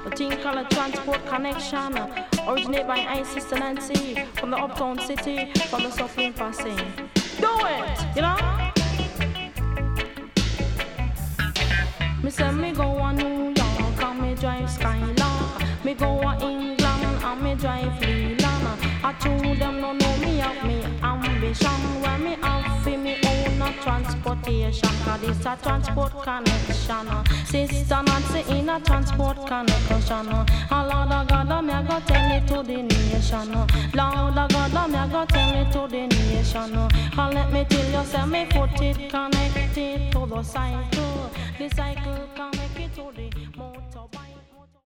A thing called a transport connection. Originate by I Sister Nancy from the uptown city, from the suffering passing. Do it, you know? Me say me go on New York and me drive Skylark. Me go on England and me drive Leland. I told them no know me have me ambition. Where me have for me own a transportation. Cause this a transport connection. Sister Nancy in a transport connection. And Lord of God, me a go tell it to the nation. Lord of God, me a go tell it to the nation. And let me tell you, say me foot it connected to the cycle. The cycle connected to the motorbike.